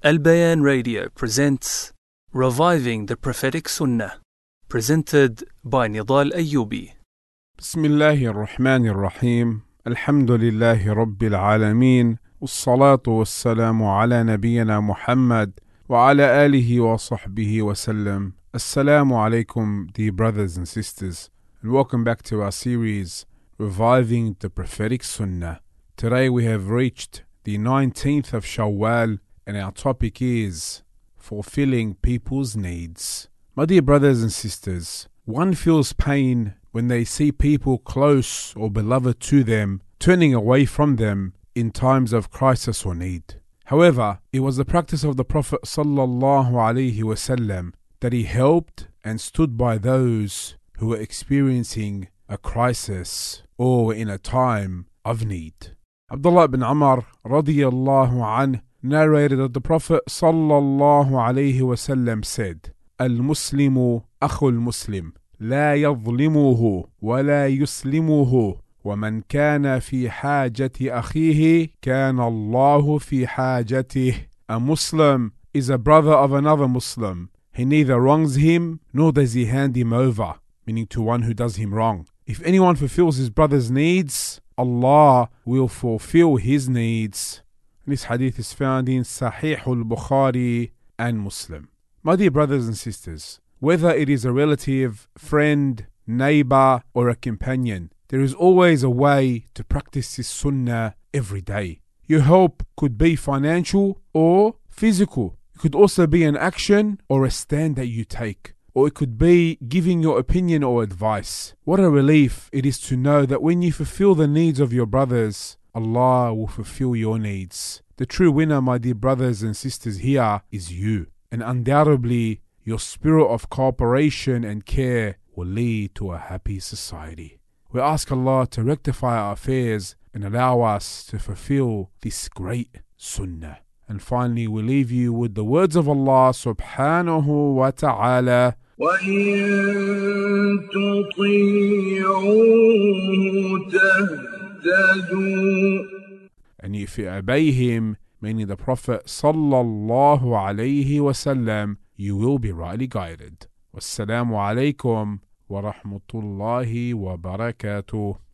Al Bayan Radio presents Reviving the Prophetic Sunnah, presented by Nidal Ayyubi. بسم الله الرحمن الرحيم الحمد لله رب العالمين والصلاة والسلام على نبينا محمد وعلى آله وصحبه وسلم. Assalamu alaikum, dear brothers and sisters, and welcome back to our series Reviving the Prophetic Sunnah. Today we have reached the 19th of Shawwal, and our topic is fulfilling people's needs. My dear brothers and sisters, one feels pain when they see people close or beloved to them turning away from them in times of crisis or need. However, it was the practice of the Prophet sallallahu alaihi wasallam that he helped and stood by those who were experiencing a crisis or were in a time of need. Abdullah ibn Umar radiyallahu anhu narrated that the Prophet sallallahu alaihi wasallam said, "Al-Muslimu akhul Muslim, la yadhlimuhu wa la yuslimuhu, wa man kana fi hajati akhihi kana Allahu fi hajatih." A Muslim is a brother of another Muslim. He neither wrongs him nor does he hand him over, meaning to one who does him wrong. If anyone fulfills his brother's needs, Allah will fulfill his needs. This hadith is found in Sahih al-Bukhari and Muslim. My dear brothers and sisters, whether it is a relative, friend, neighbor, or a companion, there is always a way to practice this sunnah every day. Your help could be financial or physical. It could also be an action or a stand that you take. Or it could be giving your opinion or advice. What a relief it is to know that when you fulfill the needs of your brothers, Allah will fulfill your needs. The true winner, my dear brothers and sisters, here is you. And undoubtedly, your spirit of cooperation and care will lead to a happy society. We ask Allah to rectify our affairs and allow us to fulfill this great sunnah. And finally, we leave you with the words of Allah subhanahu wa ta'ala. وَإِن تُطِيعُوهُ تَهْتَدُوا. And if you obey him, meaning the Prophet sallallahu alayhi wasallam, you will be rightly guided. Wassalamu alaikum wa rahmatullahi wa barakatuh.